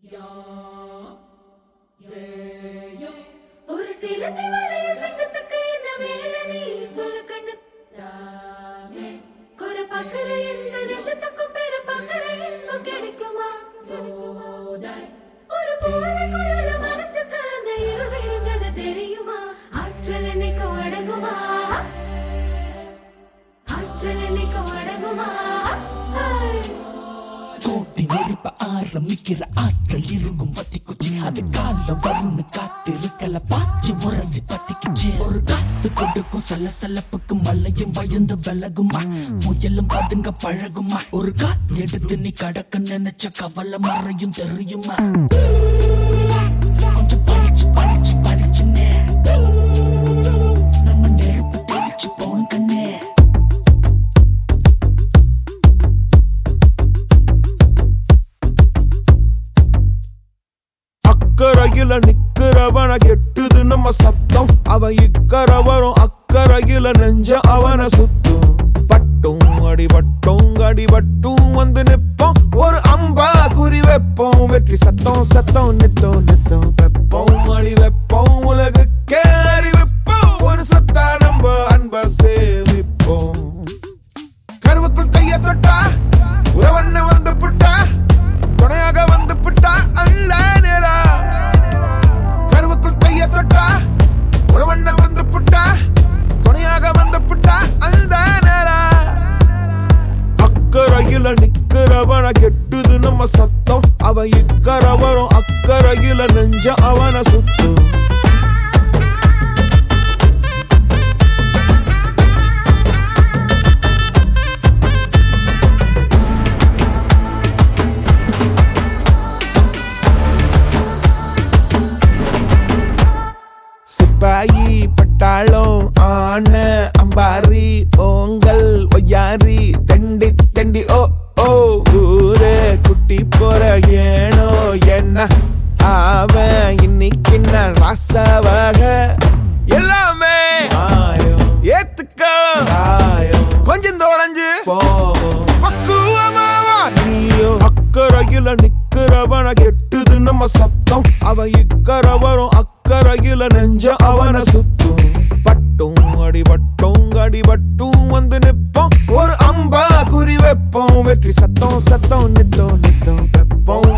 ஒரு சிலந்தி வலையில் சிக்கத்துக்கு என்ன வேலை நீ சொல்லு கண்ணு தானே குறை பார்க்கிற எந்த நெஞ்சத்துக்கும் பெரு பார்க்கிற இன்பம் கிடைக்குமா தோதாய் ஒரு போர்வைக்குள்ள மனசுக்கு அந்த இருள் விழிஞ்சது தெரியுமா ஆற்றல் என்னைக்கும் அடங்குமா ஆற்றல் என்னைக்கும் அடங்குமா கோட்டி நெருப்ப ஆரம்பிக்கிற ஆற்றல் இருக்கும் பத்திக்குச்சு அது காலம் வரும்னு காத்திருக்கல பாய்ச்சி முரசி பத்திக்குச்சு ஒரு காத்து கொடுக்கும் சலசலப்புக்கு மலையும் பயந்து விலகுமா முயலும் பதுங்க பழகுமா ஒரு காத்து எடுத்து நீ கடக்க நினைச்ச கவலை மறையும் தெரியுமா கொஞ்சம் பழிச்சு பழிச்சு பழிச்சுன்னே நம்ம நெருப்பு தெளிச்சு போன கண்ணே அக்கறையில நிக்கிறவன கெட்டுது நம்ம சத்தம் அவன் இக்கரை வரும் அக்கறையில நெஞ்ச அவன சுத்தும் பட்டும் அடிபட்டும் வந்து நிப்போம் ஒரு அம்பா குறி வைப்போம் வெற்றி சத்தம் சத்தம் நித்தம் நித்தம் வெப்போம் அடி வைப்போம் உலகுக்கே அறிவிப்போம் ஒரு சத்தா நம்ம அன்ப சேமிப்போம் கருவுக்குள் கைய தொட்டா உறவண்ண வந்து புட்டா துணையாக வந்து புட்டா அல்ல நேரா கருவுக்குள் கைய தொட்டா உறவண்ண வந்து புட்டா துணையாக வந்து புட்டா அந்த நேரா அக்கறையில நிக்கிறவன கெட்டுது நம்ம சத்தம் அவன் இக்கரை வரும் அக்கறையில நெஞ்ச அவன சுத்தும் சிப்பாயி பட்டாளம் ஆன அம்பாரி ஓங்கல் ஒய்யாரி தெண்டி தெண்டி ஓ ஓ ஊரே குட்டி போற ஏனோ என்ன அவன் இன்னைக்கு நான் ராசவாக எல்லாமே ஏத்துக்க கொஞ்சம் தொடஞ்சு பக்குவமாவா நீயோ அக்கறையில நிக்கிறவன கெட்டுது நம்ம சத்தம் அவன் இக்கரை வரும் அக்கறையில நெஞ்ச அவன சுத்தும் பட்டும் அடிபட்டும் வந்து நிப்போம் ஒரு அம்பா குறி வைப்போம் வெற்றி சத்தம் சத்தம் நித்தம் நித்தம் வெப்போம்